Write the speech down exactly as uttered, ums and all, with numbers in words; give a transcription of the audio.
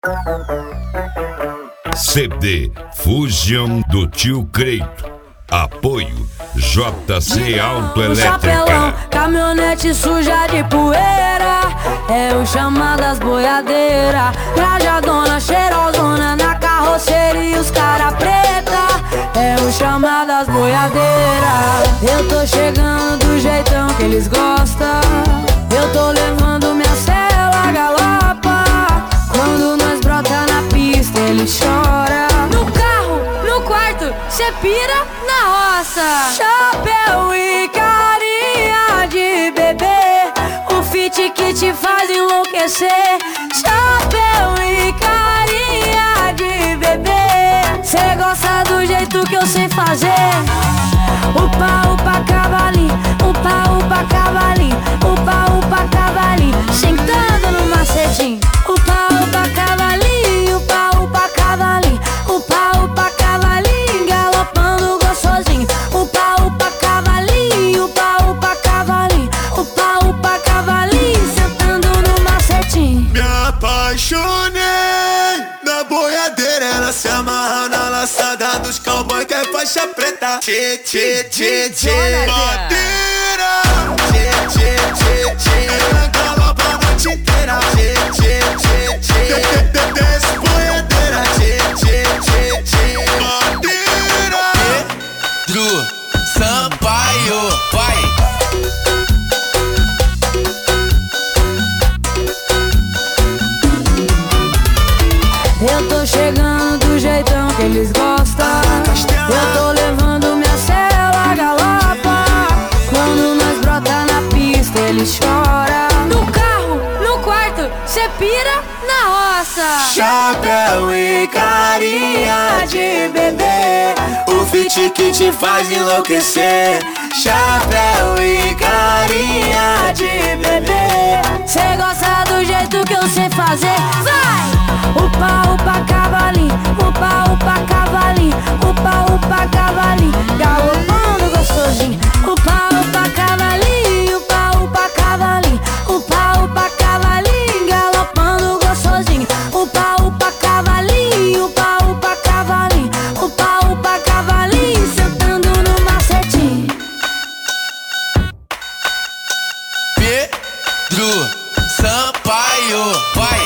C D Fusion do Tio Creito. Apoio J C Autoelétrica. Chapelão, caminhonete suja de poeira, é o chamadas boiadeira. Trajadona, cheirosona na carroceria, os cara preta, é o chamadas boiadeira. Eu tô chegando do jeitão que eles gostam, eu tô levando minha cela galopa. Quando nós brota na pista ele chora. No carro, no quarto, cê pira na roça. Chapéu e carinha de bebê, o fit que te faz enlouquecer. Chapéu e carinha de bebê, cê gosta do jeito que eu sei fazer. Upa, upa, cavalinho, upa, upa, cavalinho, upa, upa, cavalinho, sentando no macetinho. Upa, upa, cavalinho, upa, upa, cavalinho, upa, upa, cavalinho, galopando gostosinho. Upa, upa, cavalinho, upa, upa, cavalinho, upa, upa, cavalinho, sentando no macetinho. Me apaixonei na boiadeira, ela se amarra na laçada dos cowboy que é faixa preta. Tchê, tchê, tchê, tchê, madeira. Tchê, tchê, tchê, tchê, ela galopa a noite inteira. Tchê, tchê, tchê, tchê, desce boiadeira. Tchê, tchê, tchê, tchê, madeira. Pedro Sampaio, vai. Eu tô chegando do jeitão que eles gostam, eu tô levando minha cela galopa. Quando nós brota na pista ele chora. No carro, no quarto, cê pira na roça. Chapéu e carinha de bebê, o fit que te faz enlouquecer. Chapéu e carinha de bebê, cê gosta do jeito que eu sei fazer. Vai! Upa, upa, cavalinho, upa, upa, cavalinho, upa, upa, cavalinho, galopando gostosinho. Upa, upa, cavalinho, upa, upa, cavalinho, upa, upa, cavalinho, galopando gostosinho. Upa, upa, cavalinho, upa, upa, cavalinho, upa, upa, cavalinho, sentando no macetinho. Pedro Sampaio, vai.